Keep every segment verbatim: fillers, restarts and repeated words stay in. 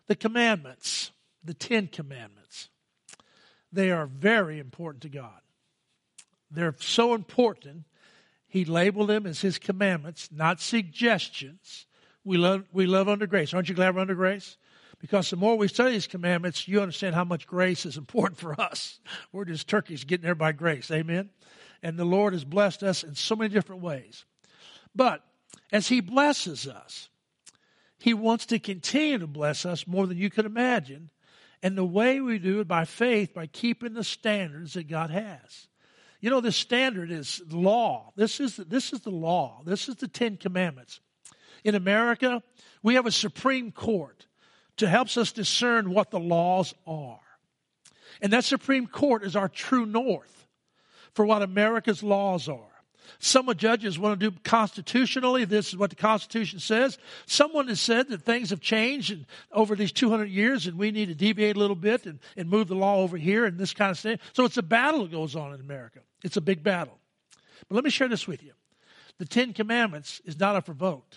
The commandments, the Ten Commandments, they are very important to God. They're so important, He labeled them as His commandments, not suggestions. We love, we love under grace. Aren't you glad we're under grace? Because the more we study His commandments, you understand how much grace is important for us. We're just turkeys getting there by grace. Amen? And the Lord has blessed us in so many different ways. But as He blesses us, He wants to continue to bless us more than you could imagine. And the way we do it by faith, by keeping the standards that God has. You know, this standard is law. This is, this is the law. This is the Ten Commandments. In America, we have a Supreme Court to help us discern what the laws are. And that Supreme Court is our true north for what America's laws are. Some judges want to do constitutionally. This is what the Constitution says. Someone has said that things have changed and over these two hundred years and we need to deviate a little bit and, and move the law over here and this kind of thing. So it's a battle that goes on in America. It's a big battle. But let me share this with you. The Ten Commandments is not unprovoked.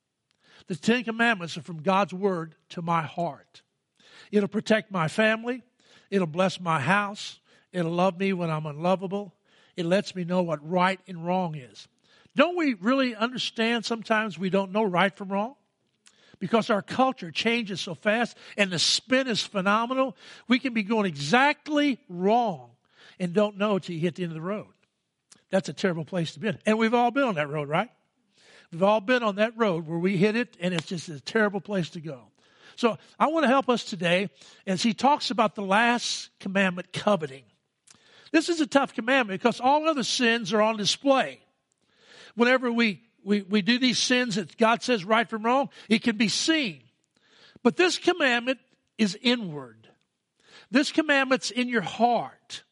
The Ten Commandments are from God's Word to my heart. It'll protect my family. It'll bless my house. It'll love me when I'm unlovable. It lets me know what right and wrong is. Don't we really understand sometimes we don't know right from wrong? Because our culture changes so fast and the spin is phenomenal. We can be going exactly wrong and don't know until you hit the end of the road. That's a terrible place to be in. And we've all been on that road, right? We've all been on that road where we hit it and it's just a terrible place to go. So I want to help us today as he talks about the last commandment, coveting. This is a tough commandment because all other sins are on display. Whenever we, we, we do these sins that God says right from wrong, it can be seen. But this commandment is inward. This commandment's in your heart.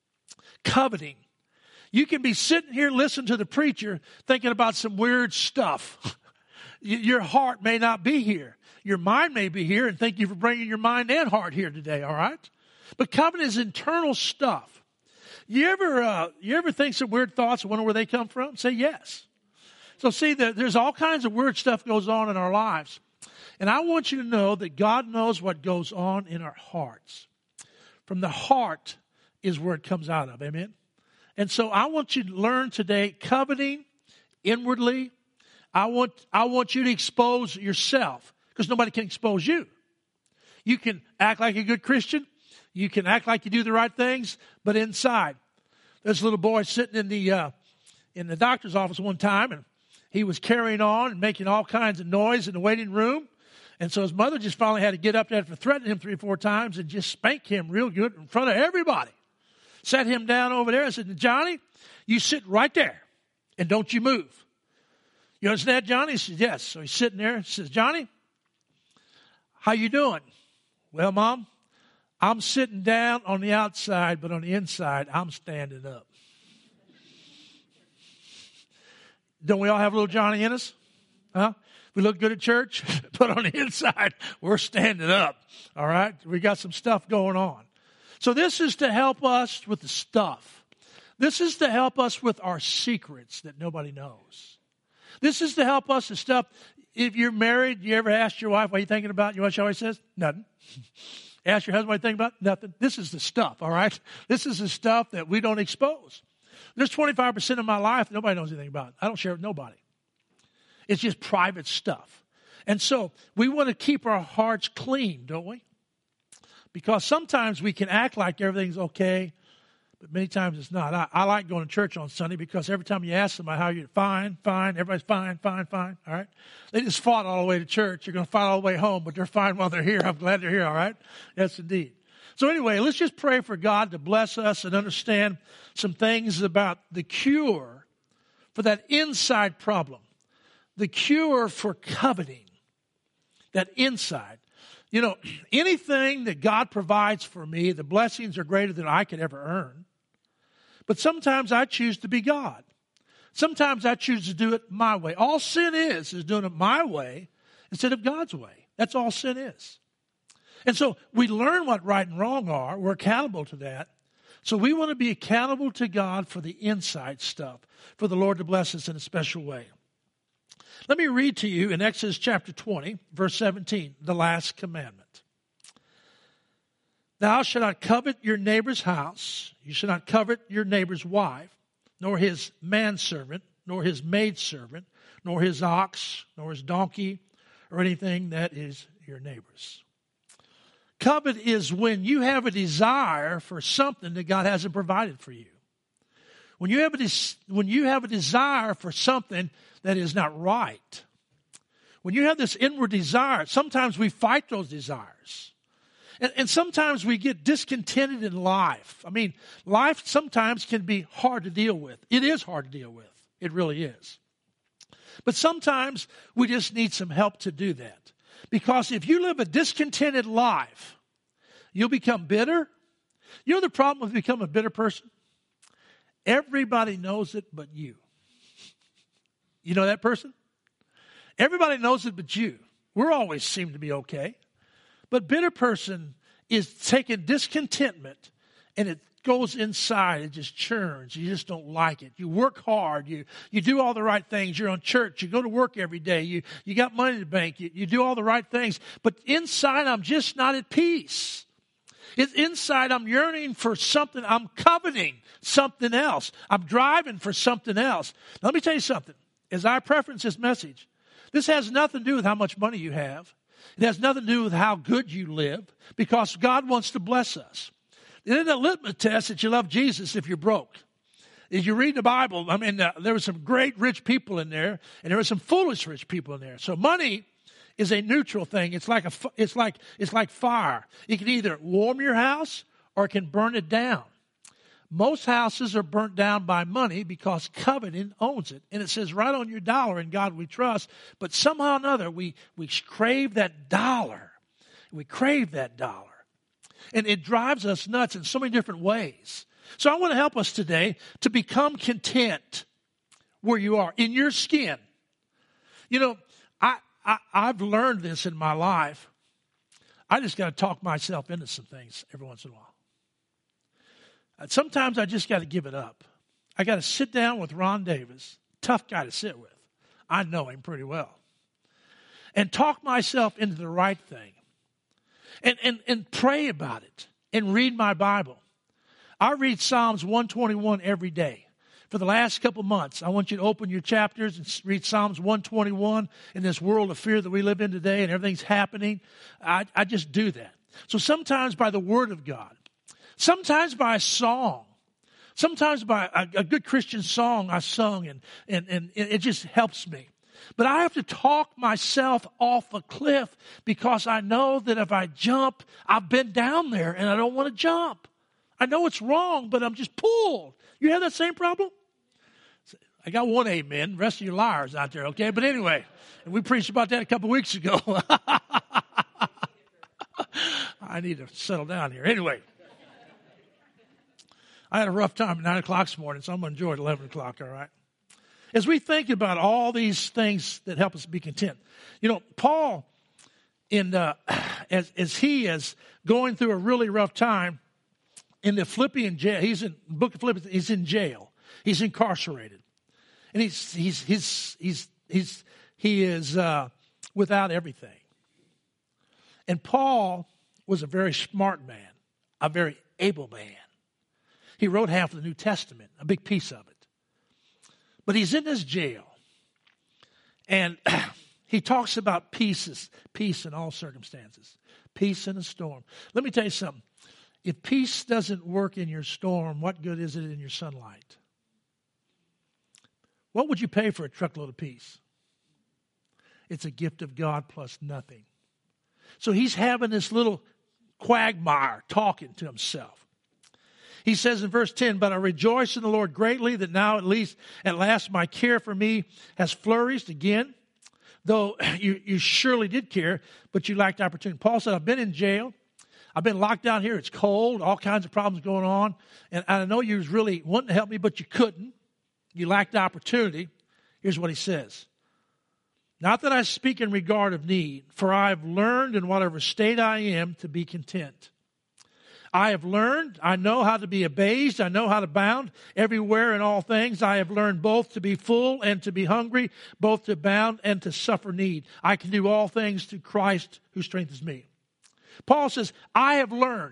Coveting. You can be sitting here listening to the preacher thinking about some weird stuff. Your heart may not be here. Your mind may be here, and thank you for bringing your mind and heart here today, all right? But coveting is internal stuff. You ever uh, you ever think some weird thoughts and wonder where they come from? Say yes. So see, there's all kinds of weird stuff goes on in our lives. And I want you to know that God knows what goes on in our hearts. From the heart is where it comes out of, amen? And so I want you to learn today, coveting inwardly. I want, I want you to expose yourself because nobody can expose you. You can act like a good Christian. You can act like you do the right things, but inside. There's a little boy sitting in the uh, in the doctor's office one time, and he was carrying on and making all kinds of noise in the waiting room. And so his mother just finally had to get up there after threatening him three or four times and just spank him real good in front of everybody. Sat him down over there and said, Johnny, you sit right there and don't you move. You understand, Johnny? He says, yes. So he's sitting there and says, Johnny, how you doing? Well, Mom, I'm sitting down on the outside, but on the inside, I'm standing up. Don't we all have a little Johnny in us? Huh? We look good at church, but on the inside, we're standing up. All right? We got some stuff going on. So this is to help us with the stuff. This is to help us with our secrets that nobody knows. This is to help us with stuff. If you're married, you ever ask your wife, what are you thinking about? You know what she always says? Nothing. Ask your husband what you think about? Nothing. This is the stuff, all right? This is the stuff that we don't expose. There's twenty-five percent of my life that nobody knows anything about. I don't share with nobody. It's just private stuff. And so we want to keep our hearts clean, don't we? Because sometimes we can act like everything's okay, but many times it's not. I, I like going to church on Sunday because every time you ask somebody how you're, fine, fine, everybody's fine, fine, fine, all right? They just fought all the way to church. You're going to fight all the way home, but they're fine while they're here. I'm glad they're here, all right? Yes, indeed. So anyway, let's just pray for God to bless us and understand some things about the cure for that inside problem, the cure for coveting, that inside. You know, anything that God provides for me, the blessings are greater than I could ever earn. But sometimes I choose to be God. Sometimes I choose to do it my way. All sin is, is doing it my way instead of God's way. That's all sin is. And so we learn what right and wrong are. We're accountable to that. So we want to be accountable to God for the inside stuff, for the Lord to bless us in a special way. Let me read to you in Exodus chapter twenty, verse seventeen, the last commandment. Thou shalt not covet your neighbor's house. You shall not covet your neighbor's wife, nor his manservant, nor his maidservant, nor his ox, nor his donkey, or anything that is your neighbor's. Covet is when you have a desire for something that God hasn't provided for you. When you have a, des- when you have a desire for something that is not right. When you have this inward desire, sometimes we fight those desires. And, and sometimes we get discontented in life. I mean, life sometimes can be hard to deal with. It is hard to deal with. It really is. But sometimes we just need some help to do that. Because if you live a discontented life, you'll become bitter. You know the problem with becoming a bitter person? Everybody knows it but you. You know that person? Everybody knows it but you. We always seem to be okay. But bitter person is taking discontentment and it goes inside. It just churns. You just don't like it. You work hard. You you do all the right things. You're on church. You go to work every day. You, you got money in the bank. You, you do all the right things. But inside, I'm just not at peace. It's inside, I'm yearning for something. I'm coveting something else. I'm driving for something else. Now, let me tell you something. As I preference this message, this has nothing to do with how much money you have. It has nothing to do with how good you live, because God wants to bless us. It isn't a litmus test that you love Jesus if you're broke. As you read the Bible, I mean, uh, there were some great rich people in there, and there were some foolish rich people in there. So money is a neutral thing. It's like a, it's like, it's like fire. It can either warm your house or it can burn it down. Most houses are burnt down by money because coveting owns it. And it says right on your dollar, in God we trust. But somehow or another, we, we crave that dollar. We crave that dollar. And it drives us nuts in so many different ways. So I want to help us today to become content where you are, in your skin. You know, I, I, I've learned this in my life. I just got to talk myself into some things every once in a while. Sometimes I just got to give it up. I got to sit down with Ron Davis, tough guy to sit with. I know him pretty well. And talk myself into the right thing. And, and, and pray about it. And read my Bible. I read Psalms one twenty-one every day. For the last couple months, I want you to open your chapters and read Psalms one twenty-one in this world of fear that we live in today and everything's happening. I, I just do that. So sometimes by the Word of God, sometimes by a song, sometimes by a, a good Christian song I sung, and, and, and it just helps me. But I have to talk myself off a cliff because I know that if I jump, I've been down there and I don't want to jump. I know it's wrong, but I'm just pulled. You have that same problem? I got one amen. The rest of you liars out there, okay? But anyway, and we preached about that a couple weeks ago. I need to settle down here. Anyway. I had a rough time at nine o'clock this morning, so I'm going to enjoy it at eleven o'clock, all right? As we think about all these things that help us be content. You know, Paul, in uh, as, as he is going through a really rough time, in the Philippian jail, he's in the book of Philippians, he's in jail. He's incarcerated. And he's, he's, he's, he's, he's, he is uh, without everything. And Paul was a very smart man, a very able man. He wrote half of the New Testament, a big piece of it. But he's in this jail. And he talks about peace, peace in all circumstances. Peace in a storm. Let me tell you something. If peace doesn't work in your storm, what good is it in your sunlight? What would you pay for a truckload of peace? It's a gift of God plus nothing. So he's having this little quagmire talking to himself. He says in verse ten, but I rejoice in the Lord greatly that now at least, at last my care for me has flourished again. Though you, you surely did care, but you lacked opportunity. Paul said, I've been in jail. I've been locked down here. It's cold. All kinds of problems going on. And I know you was really wanting to help me, but you couldn't. You lacked opportunity. Here's what he says. Not that I speak in regard of need, for I have learned in whatever state I am to be content. I have learned, I know how to be abased, I know how to abound everywhere in all things. I have learned both to be full and to be hungry, both to abound and to suffer need. I can do all things through Christ who strengthens me. Paul says, I have learned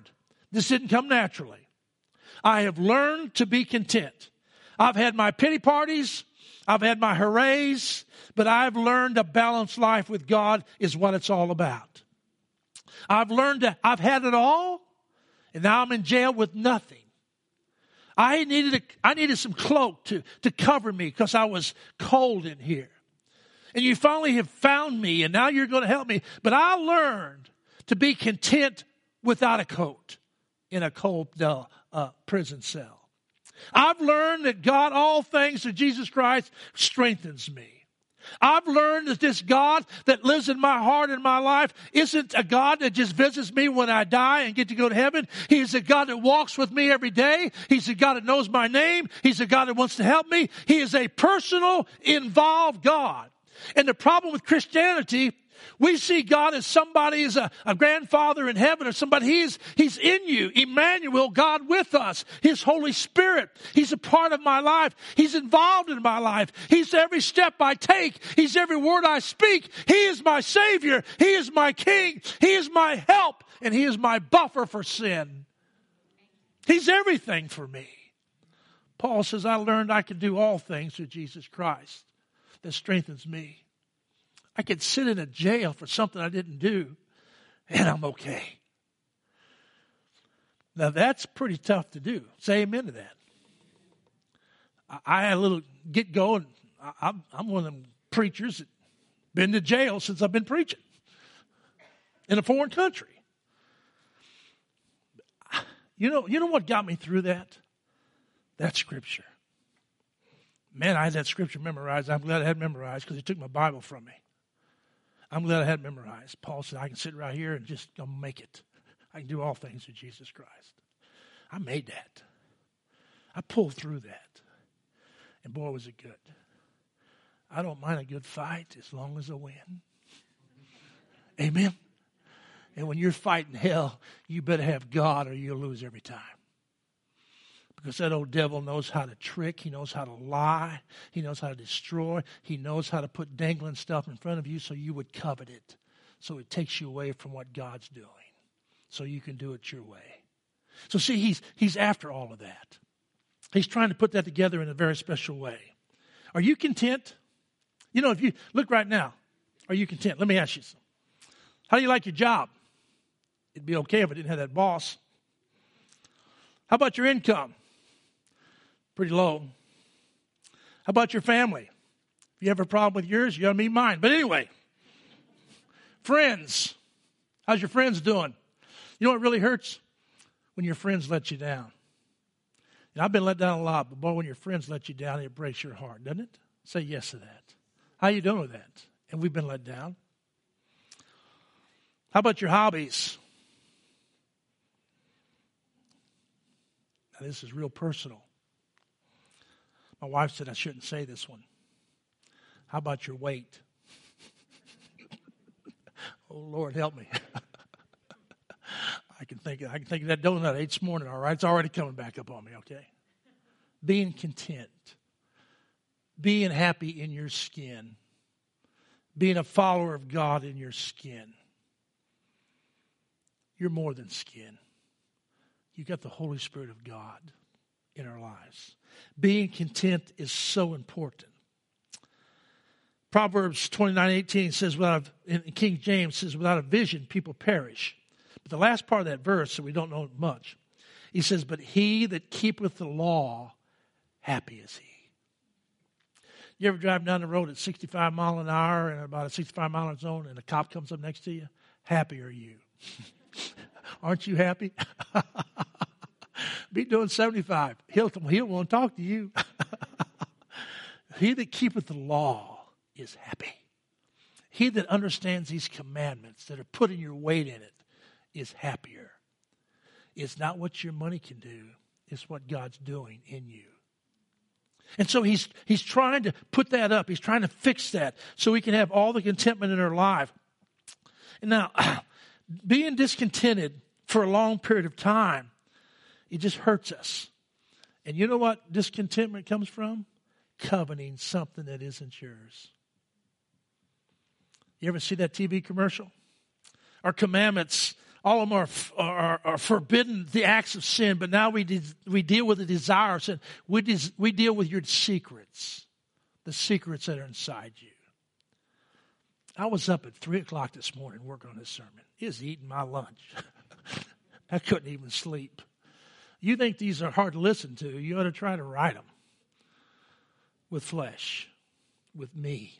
This didn't come naturally. I have learned to be content. I've had my pity parties. I've had my hoorays. But I've learned a balanced life with God is what it's all about. I've learned that I've had it all. And now I'm in jail with nothing. I needed a, I needed some cloak to, to cover me because I was cold in here. And you finally have found me, and now you're going to help me. But I learned to be content without a coat in a cold uh, uh, prison cell. I've learned that God, all things through Jesus Christ, strengthens me. I've learned that this God that lives in my heart and my life isn't a God that just visits me when I die and get to go to heaven. He's a God that walks with me every day. He's a God that knows my name. He's a God that wants to help me. He is a personal, involved God. And the problem with Christianity, we see God as somebody, as a, a grandfather in heaven or somebody. He's, he's in you. Emmanuel, God with us. His Holy Spirit. He's a part of my life. He's involved in my life. He's every step I take. He's every word I speak. He is my Savior. He is my King. He is my help. And He is my buffer for sin. He's everything for me. Paul says, I learned I can do all things through Jesus Christ that strengthens me. I could sit in a jail for something I didn't do, and I'm okay. Now, that's pretty tough to do. Say amen to that. I, I had a little get going. I'm, I'm one of them preachers that been to jail since I've been preaching in a foreign country. You know, you know what got me through that? That Scripture. Man, I had that Scripture memorized. I'm glad I had it memorized because He took my Bible from me. I'm glad I had it memorized. Paul said, I can sit right here and just make it. I can do all things through Jesus Christ. I made that. I pulled through that. And boy, was it good. I don't mind a good fight as long as I win. Amen? And when you're fighting hell, you better have God or you'll lose every time. Because that old devil knows how to trick. He knows how to lie. He knows how to destroy. He knows how to put dangling stuff in front of you so you would covet it. So it takes you away from what God's doing. So you can do it your way. So see, he's, he's after all of that. He's trying to put that together in a very special way. Are you content? You know, if you look right now, are you content? Let me ask you something. How do you like your job? It'd be okay if I didn't have that boss. How about your income? Pretty low. How about your family? If you have a problem with yours, you gotta meet mine. But anyway, friends. How's your friends doing? You know what really hurts? When your friends let you down. And I've been let down a lot, but boy, when your friends let you down, it breaks your heart, doesn't it? Say yes to that. How you doing with that? And we've been let down. How about your hobbies? Now, this is real personal. My wife said I shouldn't say this one. How about your weight? Oh, Lord, help me. I can think I can think of that donut I ate this morning, all right? It's already coming back up on me, okay? Being content. Being happy in your skin. Being a follower of God in your skin. You're more than skin. You got the Holy Spirit of God in our lives. Being content is so important. Proverbs twenty-nine eighteen says, without a, in King James says, without a vision, people perish. But the last part of that verse, so we don't know much, he says, but he that keepeth the law, happy is he. You ever drive down the road at sixty-five mile an hour and about a sixty-five mile zone and a cop comes up next to you? Happy are you? Aren't you happy? Be doing seventy-five. He'll, he'll want to talk to you. He that keepeth the law is happy. He that understands these commandments that are putting your weight in it is happier. It's not what your money can do. It's what God's doing in you. And so he's he's trying to put that up. He's trying to fix that so we can have all the contentment in our life. And now, being discontented for a long period of time, it just hurts us. And you know what discontentment comes from? Coveting something that isn't yours. You ever see that T V commercial? Our commandments All of them are, are, are forbidden, the acts of sin, but now we de- we deal with the desire of sin. We, des- we deal with your secrets, the secrets that are inside you. I was up at three o'clock this morning working on this sermon. It was eating my lunch. I couldn't even sleep. You think these are hard to listen to, you ought to try to write them with flesh, with me.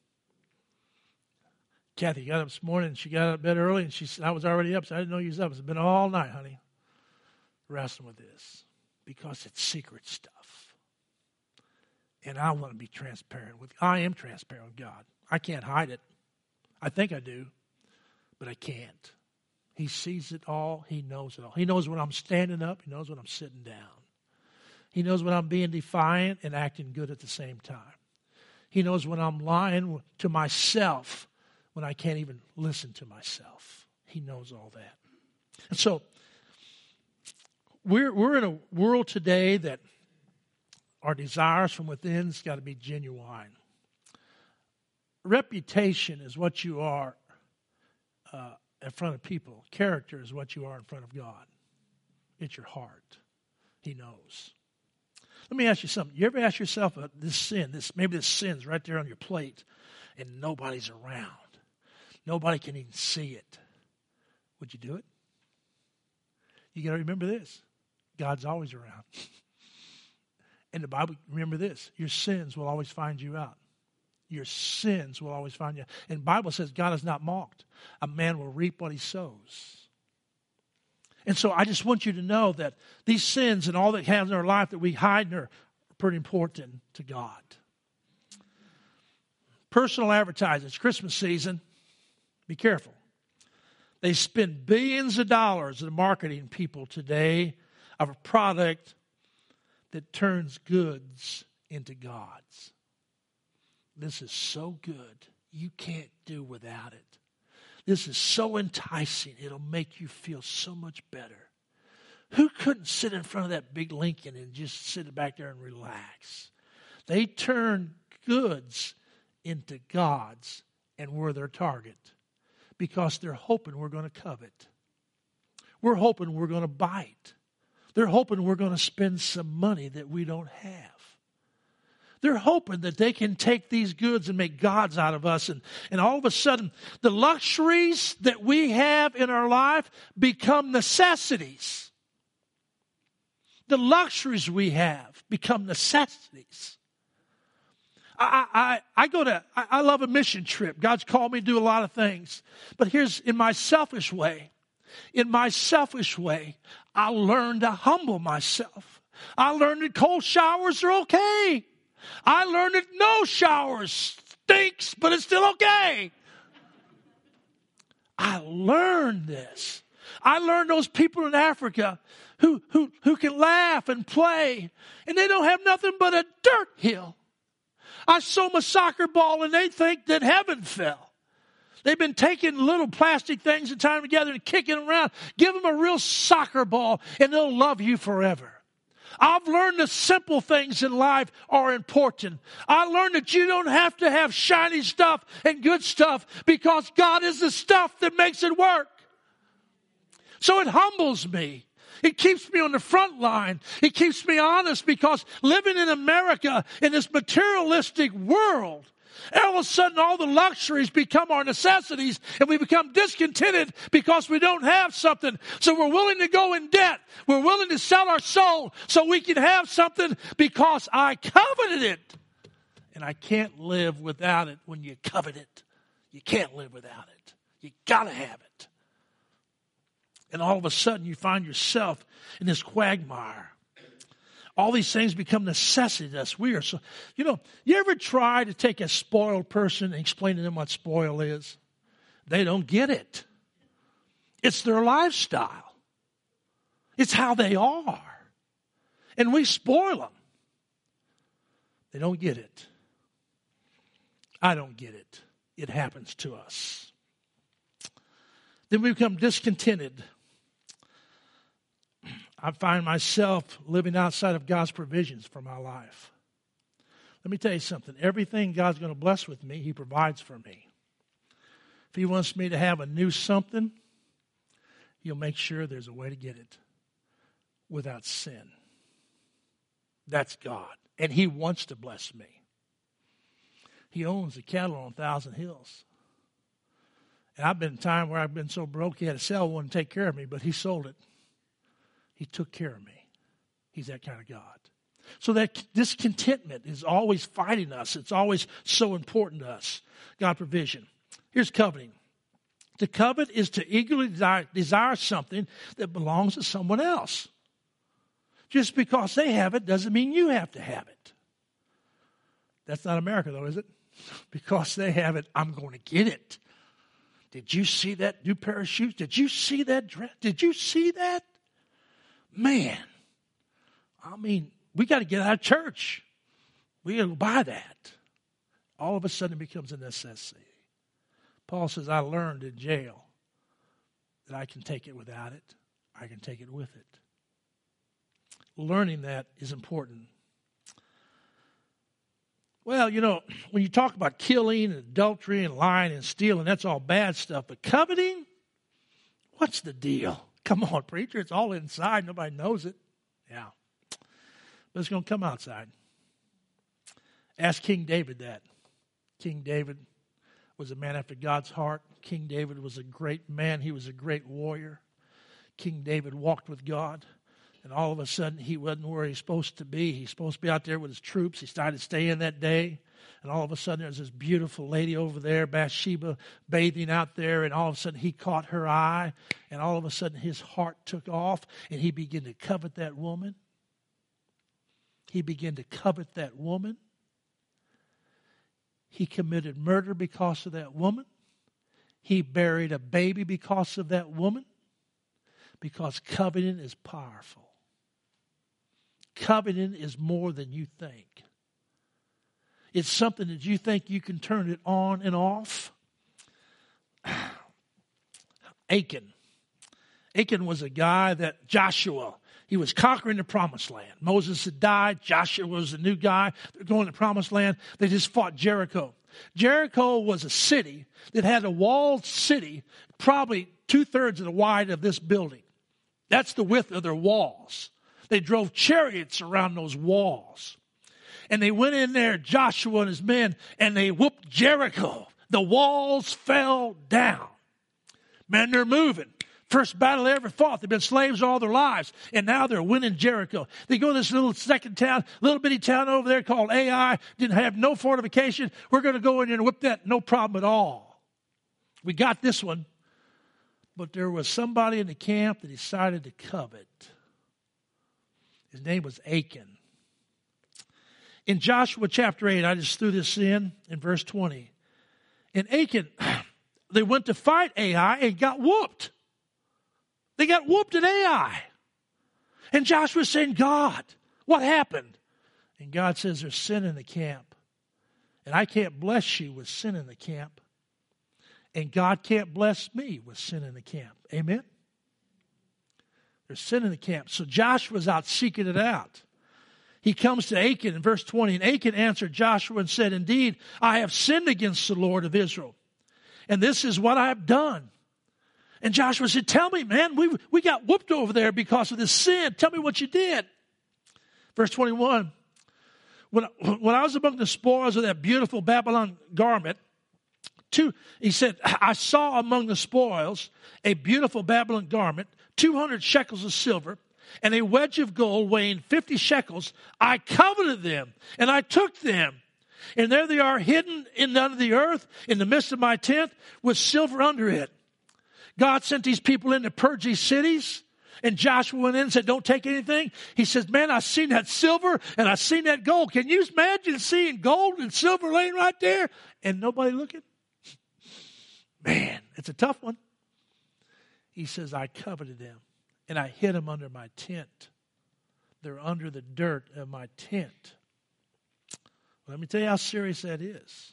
Kathy got up this morning. She got out of bed early, and she said, I was already up, so I didn't know you was up. It's been all night, honey, wrestling with this because it's secret stuff. And I want to be transparent with I am transparent with God. I can't hide it. I think I do, but I can't. He sees it all. He knows it all. He knows when I'm standing up. He knows when I'm sitting down. He knows when I'm being defiant and acting good at the same time. He knows when I'm lying to myself when I can't even listen to myself. He knows all that. And so we're we're in a world today that our desires from within's got to be genuine. Reputation is what you are uh, in front of people. Character is what you are in front of God. It's your heart. He knows. Let me ask you something. You ever ask yourself uh, this sin, this maybe this sin's right there on your plate, and nobody's around. Nobody can even see it. Would you do it? You got to remember this. God's always around. And the Bible, remember this. Your sins will always find you out. Your sins will always find you. And the Bible says God is not mocked. A man will reap what he sows. And so I just want you to know that these sins and all that happens in our life that we hide are pretty important to God. Personal advertising. It's Christmas season. Be careful. They spend billions of dollars in marketing people today of a product that turns goods into gods. This is so good, you can't do without it. This is so enticing, it'll make you feel so much better. Who couldn't sit in front of that big Lincoln and just sit back there and relax? They turn goods into gods, and we're their target because they're hoping we're going to covet. We're hoping we're going to bite. They're hoping we're going to spend some money that we don't have. They're hoping that they can take these goods and make gods out of us. And, and all of a sudden, the luxuries that we have in our life become necessities. The luxuries we have become necessities. I, I, I go to, I, I love a mission trip. God's called me to do a lot of things. But here's, in my selfish way, in my selfish way, I learned to humble myself. I learned that cold showers are okay. I learned that no shower stinks, but it's still okay. I learned this. I learned those people in Africa who, who, who can laugh and play, and they don't have nothing but a dirt hill. I saw them a soccer ball, and they think that heaven fell. They've been taking little plastic things and tying them together and kicking them around. Give them a real soccer ball, and they'll love you forever. I've learned the simple things in life are important. I learned that you don't have to have shiny stuff and good stuff because God is the stuff that makes it work. So it humbles me. It keeps me on the front line. It keeps me honest because living in America in this materialistic world, all of a sudden all the luxuries become our necessities and we become discontented because we don't have something. So we're willing to go in debt. We're willing to sell our soul so we can have something because I coveted it. And I can't live without it when you covet it. You can't live without it. You gotta have it. And all of a sudden you find yourself in this quagmire. All these things become necessities to us. We are so, you know, you ever try to take a spoiled person and explain to them what spoil is? They don't get it. It's their lifestyle. It's how they are. And we spoil them. They don't get it. I don't get it. It happens to us. Then we become discontented. I find myself living outside of God's provisions for my life. Let me tell you something. Everything God's going to bless with me, He provides for me. If He wants me to have a new something, He'll make sure there's a way to get it without sin. That's God. And he wants to bless me. He owns the cattle on a thousand hills. And I've been in a time where I've been so broke he had to sell one to take care of me, but he sold it. He took care of me. He's that kind of God. So that discontentment is always fighting us. It's always so important to us. God provision. Here's coveting. To covet is to eagerly desire, desire something that belongs to someone else. Just because they have it doesn't mean you have to have it. That's not America, though, is it? Because they have it, I'm going to get it. Did you see that new pair of shoes? Did you see that dress? Did you see that? Man, I mean, we got to get out of church. We got to buy that. All of a sudden it becomes a necessity. Paul says, I learned in jail that I can take it without it. I can take it with it. Learning that is important. Well, you know, when you talk about killing and adultery and lying and stealing, that's all bad stuff. But coveting, what's the deal? Come on, preacher, it's all inside. Nobody knows it. Yeah. But it's going to come outside. Ask King David that. King David was a man after God's heart. King David was a great man. He was a great warrior. King David walked with God. And all of a sudden, he wasn't where he's supposed to be. He's supposed to be out there with his troops. He started staying that day. And all of a sudden, there's this beautiful lady over there, Bathsheba, bathing out there. And all of a sudden, he caught her eye. And all of a sudden, his heart took off. And he began to covet that woman. He began to covet that woman. He committed murder because of that woman. He buried a baby because of that woman. Because coveting is powerful. Coveting is more than you think. It's something that you think you can turn it on and off. Achan. Achan was a guy that Joshua, he was conquering the promised land. Moses had died. Joshua was a new guy. They're going to the promised land. They just fought Jericho. Jericho was a city that had a walled city, probably two-thirds of the wide of this building. That's the width of their walls. They drove chariots around those walls. And they went in there, Joshua and his men, and they whooped Jericho. The walls fell down. Man, they're moving. First battle they ever fought. They've been slaves all their lives. And now they're winning Jericho. They go to this little second town, little bitty town over there called Ai. Didn't have no fortification. We're going to go in there and whip that. No problem at all. We got this one. But there was somebody in the camp that decided to covet. His name was Achan. In Joshua chapter eight, I just threw this in, in verse twenty. In Achan, they went to fight Ai and got whooped. They got whooped at Ai. And Joshua was saying, God, what happened? And God says, there's sin in the camp. And I can't bless you with sin in the camp. And God can't bless me with sin in the camp. Amen? There's sin in the camp. So Joshua's out seeking it out. He comes to Achan in verse twenty. And Achan answered Joshua and said, indeed, I have sinned against the Lord of Israel. And this is what I have done. And Joshua said, tell me, man, we, we got whooped over there because of this sin. Tell me what you did. Verse twenty-one. When, when I was among the spoils of that beautiful Babylon garment, Two, he said, I saw among the spoils a beautiful Babylon garment, two hundred shekels of silver, and a wedge of gold weighing fifty shekels. I coveted them, and I took them. And there they are hidden in under the earth, in the midst of my tent, with silver under it. God sent these people in to purge these cities. And Joshua went in and said, don't take anything. He says, man, I've seen that silver and I've seen that gold. Can you imagine seeing gold and silver laying right there and nobody looking? Man, it's a tough one. He says, I coveted them, and I hid them under my tent. They're under the dirt of my tent. Let me tell you how serious that is.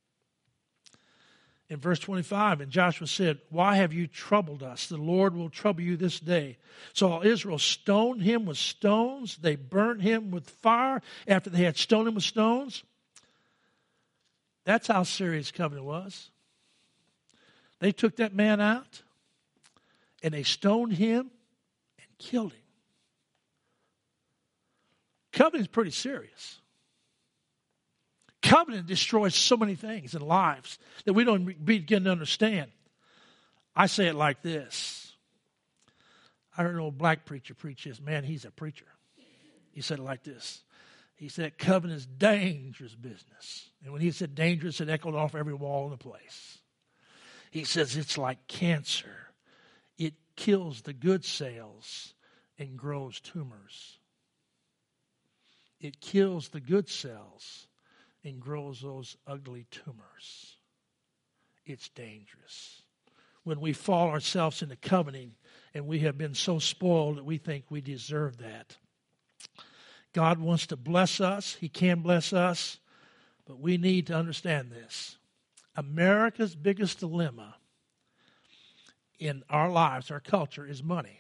In verse twenty-five, and Joshua said, why have you troubled us? The Lord will trouble you this day. So all Israel stoned him with stones. They burnt him with fire after they had stoned him with stones. That's how serious covenant was. They took that man out, And they stoned him and killed him. Covenant is pretty serious. Covenant destroys so many things in lives that we don't begin to understand. I say it like this. I heard an old black preacher preach this. Man, he's a preacher. He said it like this. He said, covenant is dangerous business. And when he said dangerous, it echoed off every wall in the place. He says it's like cancer. It kills the good cells and grows tumors. It kills the good cells and grows those ugly tumors. It's dangerous. When we fall ourselves into covenanting and we have been so spoiled that we think we deserve that. God wants to bless us. He can bless us. But we need to understand this. America's biggest dilemma in our lives, our culture, is money.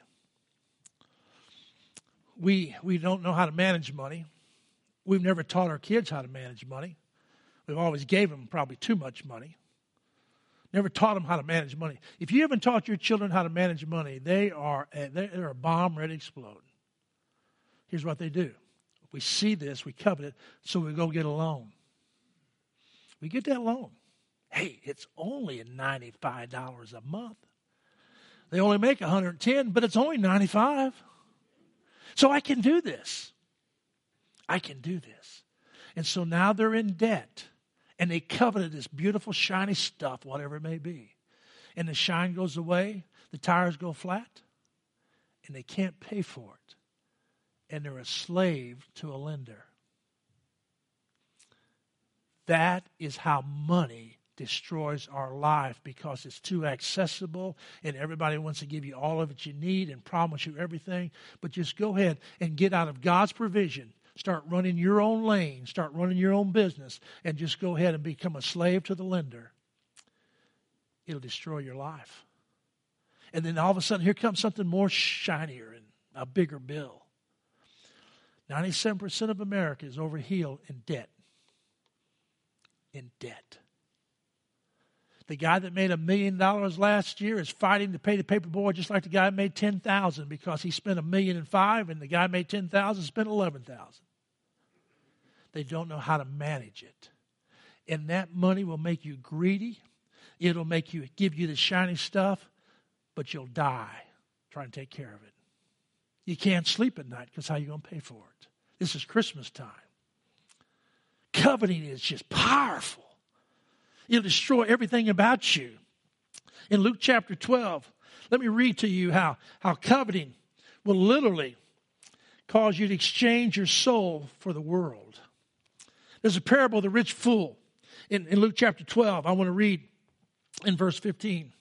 We, we don't know how to manage money. We've never taught our kids how to manage money. We've always gave them probably too much money. Never taught them how to manage money. If you haven't taught your children how to manage money, they are they're a bomb ready to explode. Here's what they do. We see this, we covet it, so we go get a loan. We get that loan. Hey, it's only ninety-five dollars a month. They only make one hundred ten dollars, but it's only ninety-five dollars. So I can do this. I can do this. And so now they're in debt. And they coveted this beautiful, shiny stuff, whatever it may be. And the shine goes away, the tires go flat, and they can't pay for it. And they're a slave to a lender. That is how money destroys our life, because it's too accessible and everybody wants to give you all of it you need and promise you everything. But just go ahead and get out of God's provision. Start running your own lane. Start running your own business. And just go ahead and become a slave to the lender. It'll destroy your life. And then all of a sudden, here comes something more shinier and a bigger bill. ninety-seven percent of America is overhealed in debt. In debt. The guy that made a million dollars last year is fighting to pay the paper boy just like the guy made ten thousand, because he spent a million and five and the guy made ten thousand, spent eleven thousand. They don't know how to manage it. And that money will make you greedy. It'll make you give you the shiny stuff, but you'll die trying to take care of it. You can't sleep at night because how are you going to pay for it? This is Christmas time. Coveting is just powerful. It'll destroy everything about you. In Luke chapter twelve, let me read to you how, how coveting will literally cause you to exchange your soul for the world. There's a parable of the rich fool in, in Luke chapter twelve. I want to read in verse fifteen.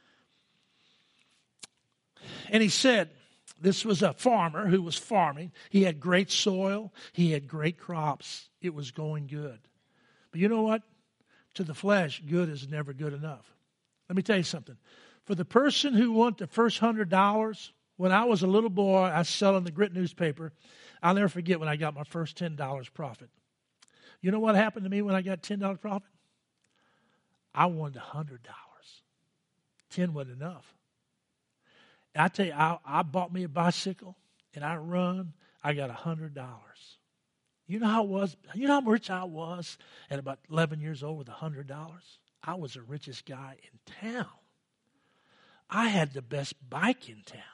And he said, this was a farmer who was farming. He had great soil. He had great crops. It was going good. But you know what? To the flesh, good is never good enough. Let me tell you something. For the person who wants the first hundred dollars, when I was a little boy, I was selling the Grit newspaper. I'll never forget when I got my first ten dollars profit. You know what happened to me when I got ten dollars profit? I wanted one hundred dollars. ten wasn't enough. And I tell you, I, I bought me a bicycle, and I run. I got one hundred dollars. You know how it was? You know how rich I was at about eleven years old with one hundred dollars? I was the richest guy in town. I had the best bike in town.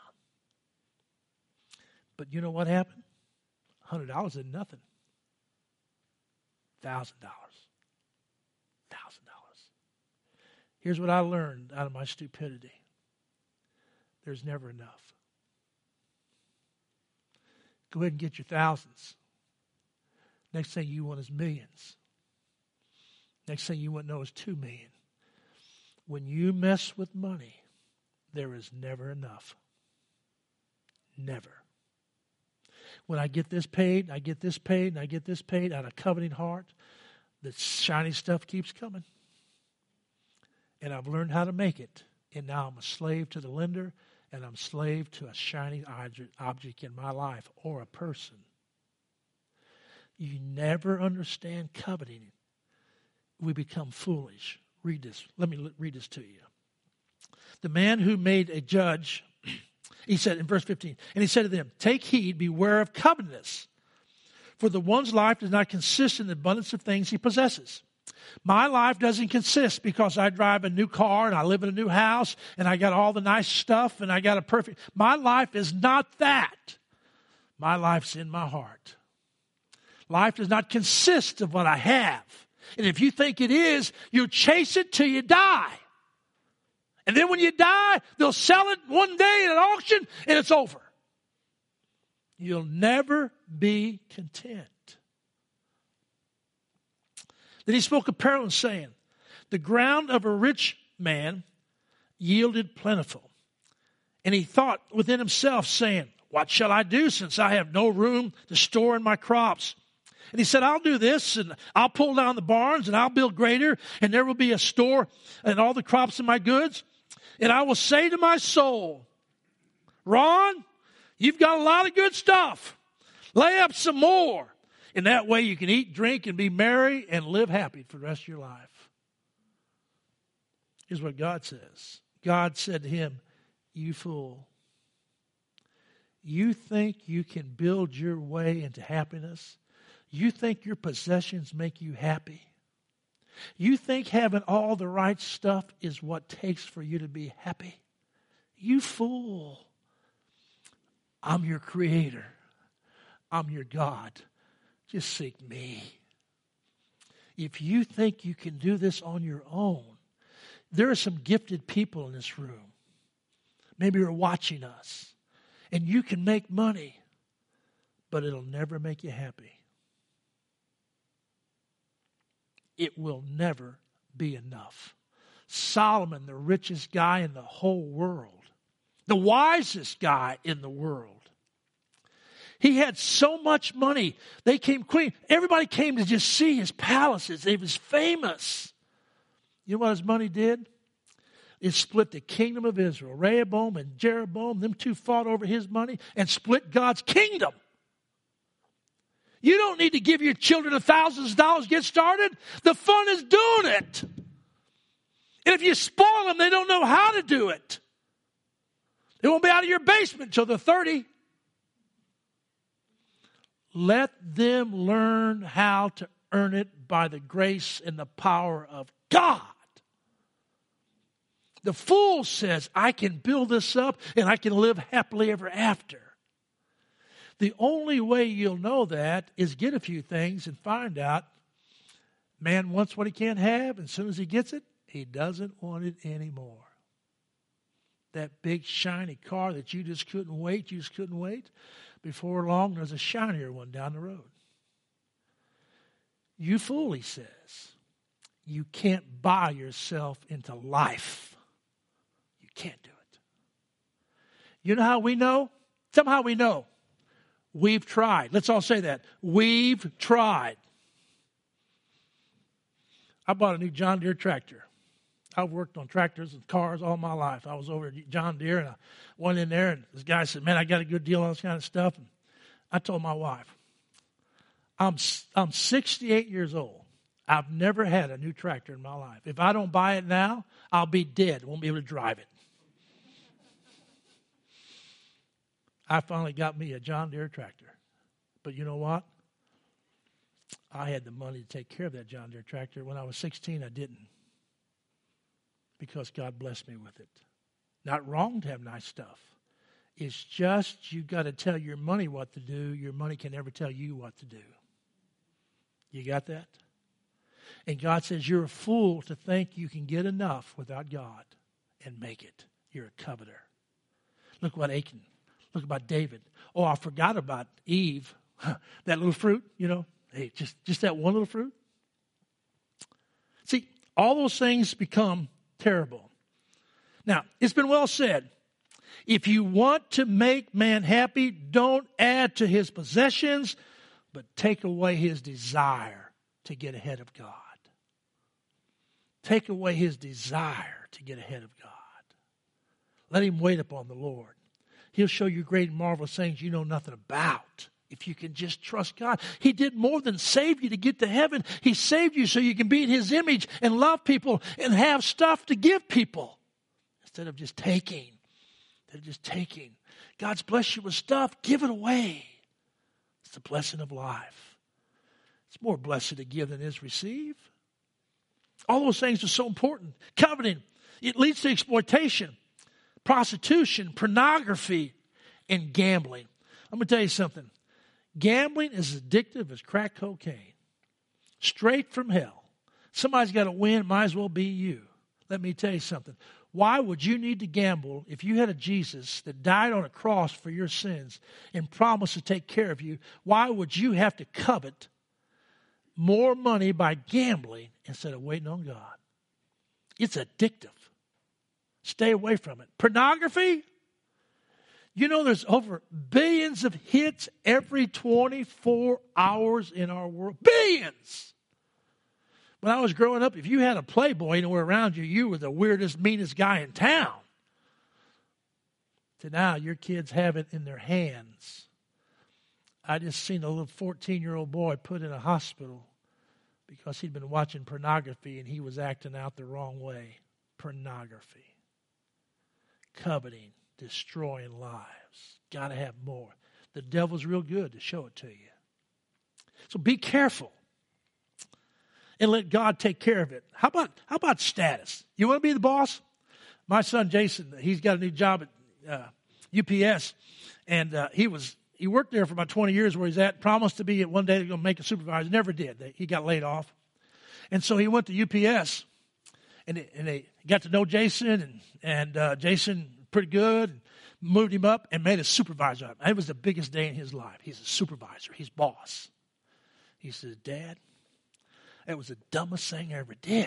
But you know what happened? one hundred dollars is nothing. one thousand dollars. one thousand dollars. Here's what I learned out of my stupidity. There's never enough. Go ahead and get your thousands. Next thing you want is millions. Next thing you want to know is two million. When you mess with money, there is never enough. Never. When I get this paid, and I get this paid, and I get this paid out of coveting heart, the shiny stuff keeps coming. And I've learned how to make it. And now I'm a slave to the lender, and I'm a slave to a shiny object in my life or a person. You never understand coveting. We become foolish. Read this. Let me read this to you. The man who made a judge He said in verse fifteen, and he said to them, take heed, beware of covetousness. For the one's life does not consist in the abundance of things he possesses. My life doesn't consist because I drive a new car and I live in a new house and I got all the nice stuff and I got a perfect... My life is not that. My life's in my heart. Life does not consist of what I have. And if you think it is, you'll chase it till you die. And then when you die, they'll sell it one day at an auction and it's over. You'll never be content. Then he spoke a parable saying, the ground of a rich man yielded plentiful. And he thought within himself, saying, what shall I do since I have no room to store in my crops? And he said, I'll do this, and I'll pull down the barns, and I'll build greater, and there will be a store and all the crops and my goods. And I will say to my soul, Ron, you've got a lot of good stuff. Lay up some more. And that way you can eat, drink, and be merry and live happy for the rest of your life. Here's what God says. God said to him, you fool. You think you can build your way into happiness? You think your possessions make you happy? You think having all the right stuff is what takes for you to be happy? You fool. I'm your creator. I'm your God. Just seek me. If you think you can do this on your own, there are some gifted people in this room. Maybe you're watching us. And you can make money, but it'll never make you happy. It will never be enough. Solomon, the richest guy in the whole world, the wisest guy in the world, he had so much money. They came, queen. Everybody came to just see his palaces. He was famous. You know what his money did? It split the kingdom of Israel. Rehoboam and Jeroboam, them two fought over his money and split God's kingdom. You don't need to give your children thousands of dollars to get started. The fun is doing it. And if you spoil them, they don't know how to do it. They won't be out of your basement until they're thirty. Let them learn how to earn it by the grace and the power of God. The fool says, I can build this up and I can live happily ever after. The only way you'll know that is get a few things and find out man wants what he can't have, and as soon as he gets it, he doesn't want it anymore. That big shiny car that you just couldn't wait, you just couldn't wait. Before long, there's a shinier one down the road. You fool, he says. You can't buy yourself into life. You can't do it. You know how we know? Somehow we know. We've tried. Let's all say that. We've tried. I bought a new John Deere tractor. I've worked on tractors and cars all my life. I was over at John Deere, and I went in there, and this guy said, man, I got a good deal on this kind of stuff. And I told my wife, I'm I'm sixty-eight years old. I've never had a new tractor in my life. If I don't buy it now, I'll be dead. Won't be able to drive it. I finally got me a John Deere tractor. But you know what? I had the money to take care of that John Deere tractor. When I was sixteen, I didn't. Because God blessed me with it. Not wrong to have nice stuff. It's just you got to tell your money what to do. Your money can never tell you what to do. You got that? And God says you're a fool to think you can get enough without God and make it. You're a coveter. Look what Achan. Look about David. Oh, I forgot about Eve. That little fruit, you know. Hey, just, just that one little fruit. See, all those things become terrible. Now, it's been well said. If you want to make man happy, don't add to his possessions, but take away his desire to get ahead of God. Take away his desire to get ahead of God. Let him wait upon the Lord. He'll show you great and marvelous things you know nothing about. If you can just trust God. He did more than save you to get to heaven. He saved you so you can be in his image and love people and have stuff to give people. Instead of just taking. They're just taking. God's blessed you with stuff. Give it away. It's the blessing of life. It's more blessed to give than is receive. All those things are so important. Coveting. It leads to exploitation, prostitution, pornography, and gambling. I'm going to tell you something. Gambling is as addictive as crack cocaine. Straight from hell. Somebody's got to win. Might as well be you. Let me tell you something. Why would you need to gamble if you had a Jesus that died on a cross for your sins and promised to take care of you? Why would you have to covet more money by gambling instead of waiting on God? It's addictive. Stay away from it. Pornography? You know there's over billions of hits every twenty-four hours in our world. Billions! When I was growing up, if you had a Playboy anywhere around you, you were the weirdest, meanest guy in town. To now, your kids have it in their hands. I just seen a little fourteen-year-old boy put in a hospital because he'd been watching pornography and he was acting out the wrong way. Pornography. Coveting. Destroying lives. Got to have more. The devil's real good to show it to you. So be careful. And let God take care of it. How about how about status? You want to be the boss? My son Jason, he's got a new job at uh, U P S, and uh, he was he worked there for about twenty years where he's at. Promised to be one day going to make a supervisor. Never did. He got laid off, and so he went to U P S, and they, and they got to know Jason, and and uh, Jason pretty good, and moved him up and made a supervisor. It was the biggest day in his life. He's a supervisor. He's boss. He says, "Dad, that was the dumbest thing I ever did.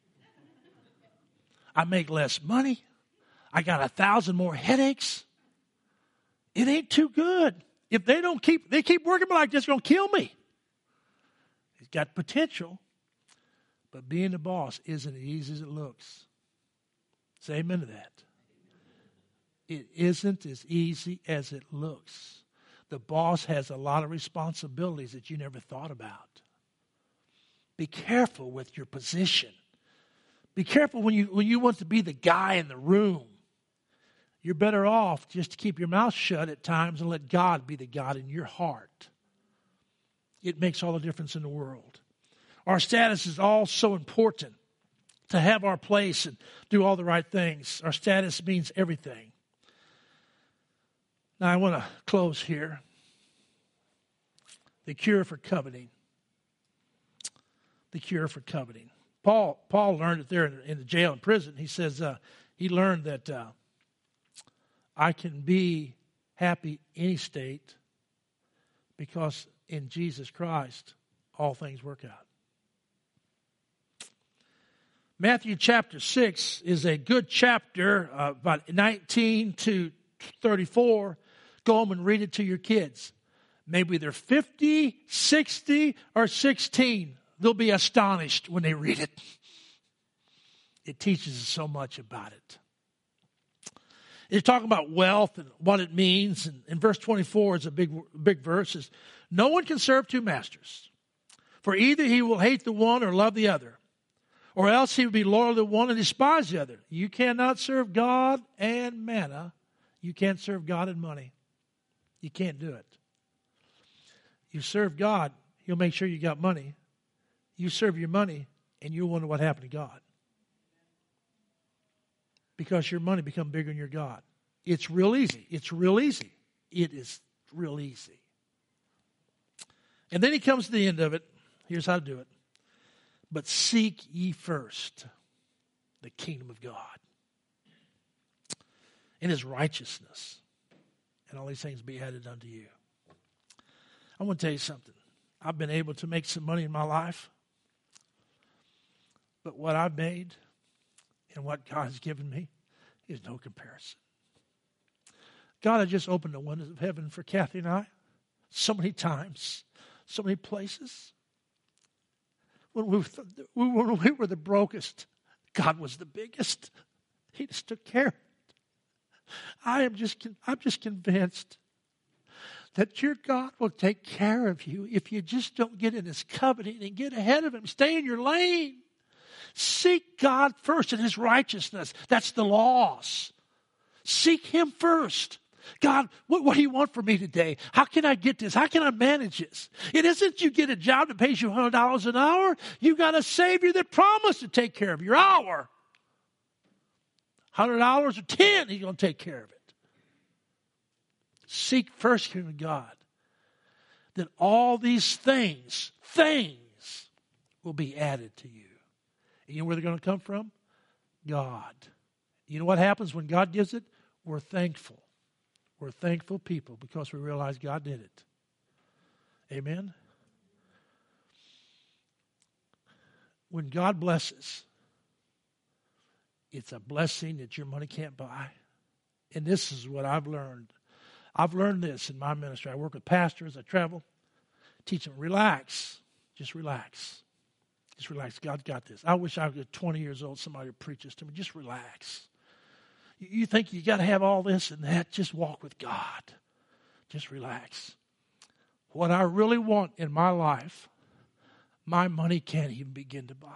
I make less money. I got a thousand more headaches. It ain't too good. If they don't keep, they keep working like this, it's going to kill me." He's got potential, but being the boss isn't as easy as it looks. Say amen to that. It isn't as easy as it looks. The boss has a lot of responsibilities that you never thought about. Be careful with your position. Be careful when you when you want to be the guy in the room. You're better off just to keep your mouth shut at times and let God be the God in your heart. It makes all the difference in the world. Our status is all so important. To have our place and do all the right things. Our status means everything. Now I want to close here. The cure for coveting. The cure for coveting. Paul Paul learned it there in, in the jail and prison. He says uh, he learned that uh, I can be happy any state because in Jesus Christ all things work out. Matthew chapter six is a good chapter, uh, about nineteen to thirty-four. Go home and read it to your kids. Maybe they're fifty, sixty, or sixteen. They'll be astonished when they read it. It teaches us so much about it. It's talking about wealth and what it means. And in verse twenty-four is a big, big verse. Is no one can serve two masters. For either he will hate the one or love the other. Or else he will be loyal to one and despise the other. You cannot serve God and manna. You can't serve God and money. You can't do it. You serve God, He'll make sure you got money. You serve your money, and you'll wonder what happened to God. Because your money become bigger than your God. It's real easy. It's real easy. It is real easy. And then he comes to the end of it. Here's how to do it. But seek ye first the kingdom of God and His righteousness, and all these things be added unto you. I want to tell you something. I've been able to make some money in my life, but what I've made and what God has given me is no comparison. God had just opened the windows of heaven for Kathy and I so many times, so many places. When we, when we were the brokest, God was the biggest. He just took care of it. I am just, I'm just convinced that your God will take care of you if you just don't get in His covenant and get ahead of Him. Stay in your lane. Seek God first and His righteousness. That's the laws. Seek Him first. God, what, what do you want from me today? How can I get this? How can I manage this? It isn't you get a job that pays you one hundred dollars an hour. You got a Savior that promised to take care of your hour. one hundred dollars or ten, He's going to take care of it. Seek first the kingdom of God. Then all these things, things will be added to you. And you know where they're going to come from? God. You know what happens when God gives it? We're thankful. We're thankful people because we realize God did it. Amen? When God blesses, it's a blessing that your money can't buy. And this is what I've learned. I've learned this in my ministry. I work with pastors. I travel. Teach them, relax. Just relax. Just relax. God's got this. I wish I was twenty years old, somebody would preach this to me. Just relax. You think you got to have all this and that? Just walk with God. Just relax. What I really want in my life, my money can't even begin to buy.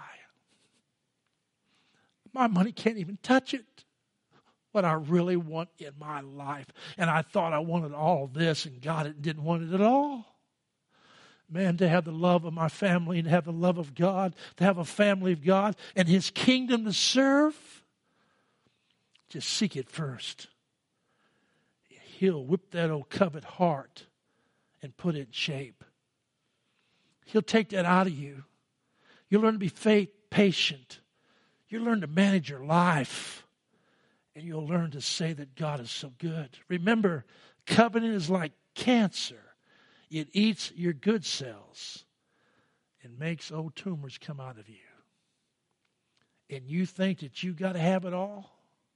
My money can't even touch it. What I really want in my life. And I thought I wanted all this, and God didn't want it at all. Man, to have the love of my family, and to have the love of God, to have a family of God, and His kingdom to serve, just seek it first. He'll whip that old covet heart and put it in shape. He'll take that out of you. You'll learn to be faith, patient. You'll learn to manage your life. And you'll learn to say that God is so good. Remember, coveting is like cancer. It eats your good cells and makes old tumors come out of you. And you think that you got to have it all?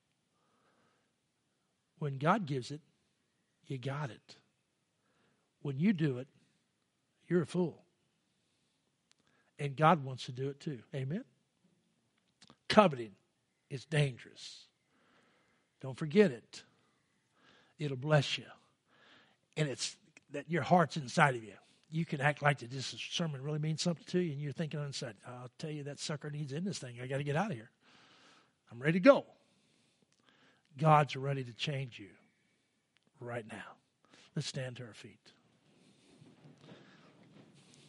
When God gives it, you got it. When you do it, you're a fool. And God wants to do it too. Amen? Coveting is dangerous. Don't forget it. It'll bless you. And it's that your heart's inside of you. You can act like that this sermon really means something to you, and you're thinking on the inside, I'll tell you that sucker needs in this thing. I got to get out of here. I'm ready to go. God's ready to change you right now. Let's stand to our feet.